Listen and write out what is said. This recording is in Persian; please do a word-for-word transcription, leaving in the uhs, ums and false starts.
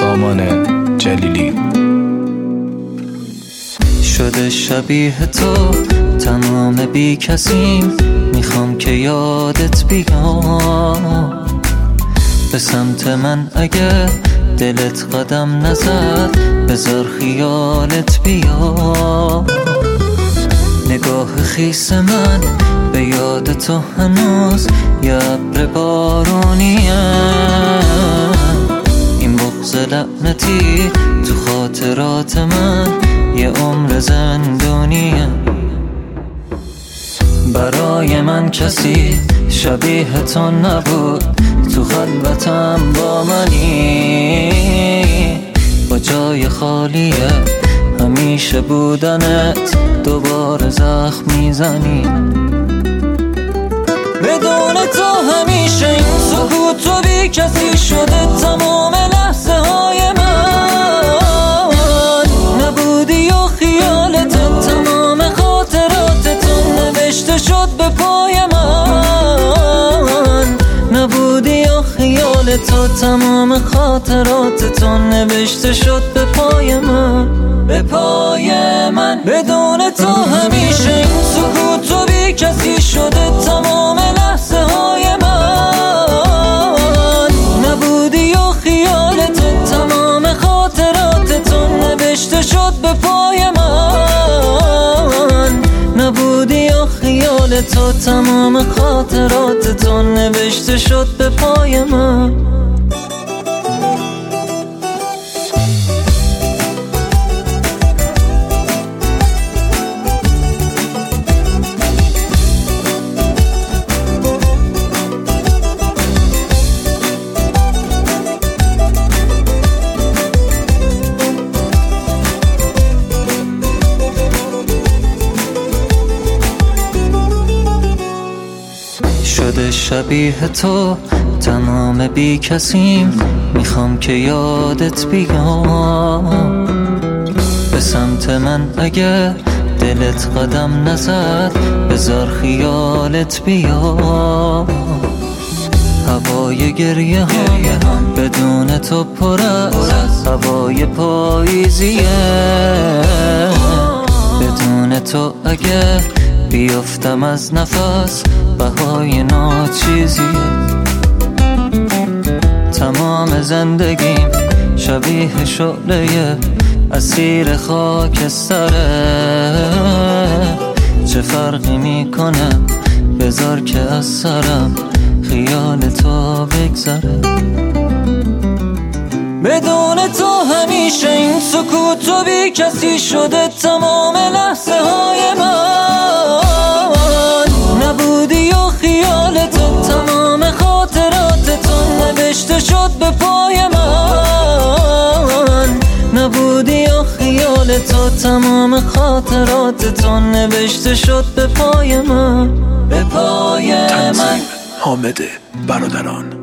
سامان جلیلی. شده شبیه تو تمام بی کسیم، میخوام که یادت بیام به سمت من. اگه دلت قدم نزد بذار خیالت بیا. نگاه خیس من به یاد تو هنوز یه ابر بارونیه. این بغض لعنتی تو خاطرات من یه عمر زندونیه. برای من کسی شبیه تو نبود، تو خلوتم با منی، با جای خالیه همیشه بودنت دوباره زخم میزنی. بدون تو همیشه این سکوت و بی کسی شده تمام لحظه های من. نبودی و خیالت تمام خاطراتتون نوشته شد به پای من. نبودی و خیال تو تمام خاطراتتون نوشته شد به پای من، به پای من. بدون تو همیشه این سکوت و بی کسی شده تمام لحظه های من. نبودی و خیال تو تمام خاطراتتون نوشته شد به پای من. نبودی و خیال تو تمام خاطراتتون نوشته شد به پای من. شده شبیه تو تمام بی کسیم، میخوام که یادت بیام به سمت من. اگه دلت قدم نزد بذار خیالت بیا. هوای گریه هم بدون تو پر از هوای پاییزیه. بدون تو اگه بیفتم از نفس بهای ناچیزیه. تمام زندگیم شبیه شعله اسیر خاکستره. چه فرقی میکنه بذار که از سرم خیال تو بگذره. بدون تو همیشه این سکوت و بی کسی شده تمام لحظه های من. نبودی و خیال تو تمام خاطراتتون نوشته شد به پای من. نبودی و خیال تو تمام خاطراتتون نوشته شد به پای من، به پای من. حامد برادران.